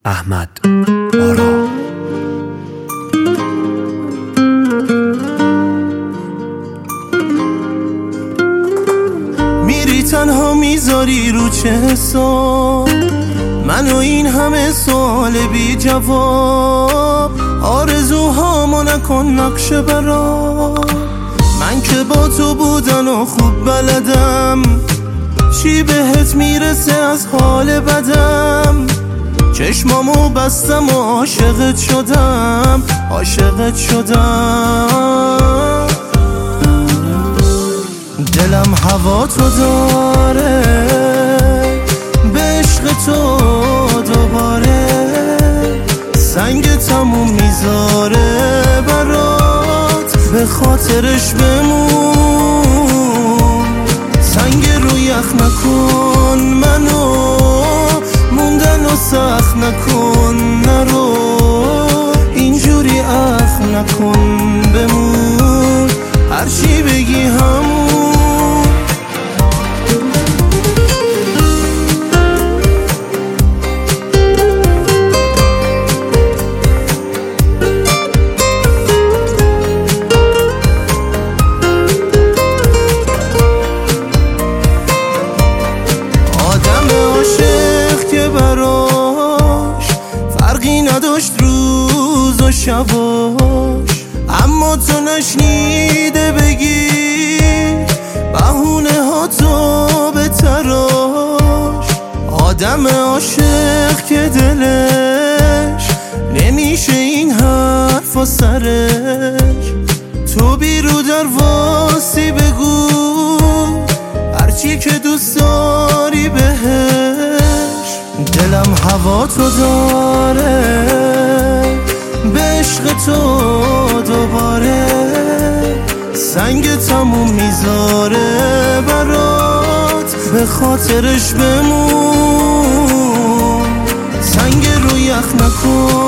احمد آرا. میری تنها میذاری رو چه حساب منو این همه سوال بی جواب، آرزوهامو نکن نقشه برام. من که با تو بودن و خوب بلدم، چی بهت میرسه از حال بدم. چشمامو بستم و عاشقت شدم، عاشقت شدم. دلم هوا تو داره، به عشق تو دوباره سنگ تموم میذاره برات، به خاطرش بمون. سنگ رو یخ نکن منو، موندن و سخت نکن نرو، اینجوری اخ نکن بمون، هرچی بگی همون. نداشت روز و شباش، اما تو نشنیده بگی بهونه ها تو به تراش. آدم عاشق که دلش نمیشه این حرفا سرش، تو بیرو در واسی بگو هرچی که دوست داری بهش. دلم هوا تو داره، به عشق تو دوباره سنگ تموم میذاره برات، به خاطرش بمون. سنگ رو یخ نکن